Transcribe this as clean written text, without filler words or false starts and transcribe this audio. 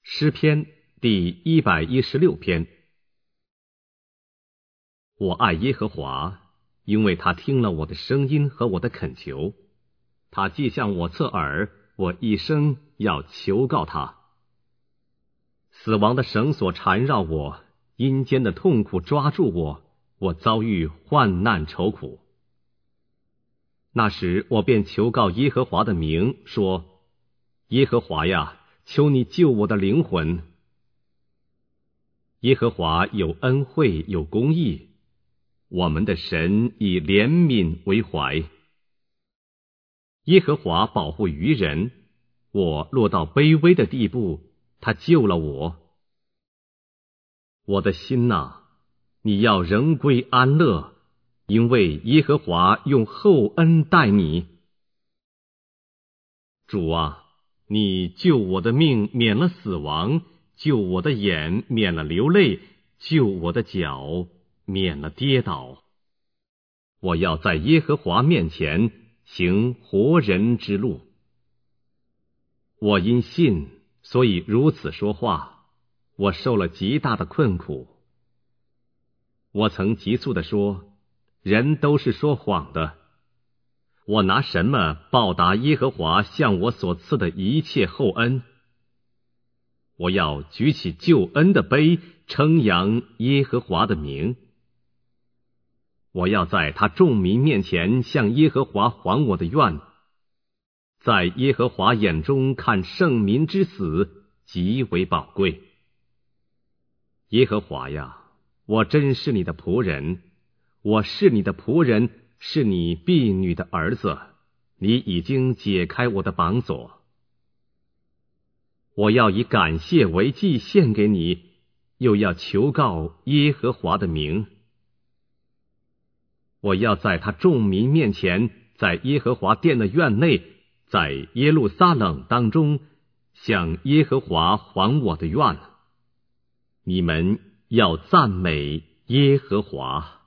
诗篇第116篇。我爱耶和华，因为他听了我的声音和我的恳求。他既向我侧耳，我一生要求告他。死亡的绳索缠绕我，阴间的痛苦抓住我，我遭遇患难愁苦。那时我便求告耶和华的名，说：耶和华呀，求你救我的灵魂。耶和华有恩惠，有公义，我们的神以怜悯为怀。耶和华保护愚人，我落到卑微的地步，他救了我。我的心哪，你要仍归安乐，因为耶和华用厚恩待你。主啊，你救我的命免了死亡，救我的眼免了流泪，救我的脚免了跌倒。我要在耶和华面前行活人之路。我因信，所以如此说话，我受了极大的困苦。我曾急促地说，人都是说谎的。我拿什么报答耶和华向我所赐的一切厚恩？我要举起救恩的杯，称扬耶和华的名。我要在他众民面前向耶和华还我的愿。在耶和华眼中看圣民之死极为宝贵。耶和华呀，我真是你的仆人，我是你的仆人，是你婢女的儿子，你已经解开我的绑锁。我要以感谢为祭献给你，又要求告耶和华的名。我要在他众民面前，在耶和华殿的院内，在耶路撒冷当中，向耶和华还我的愿。你们要赞美耶和华。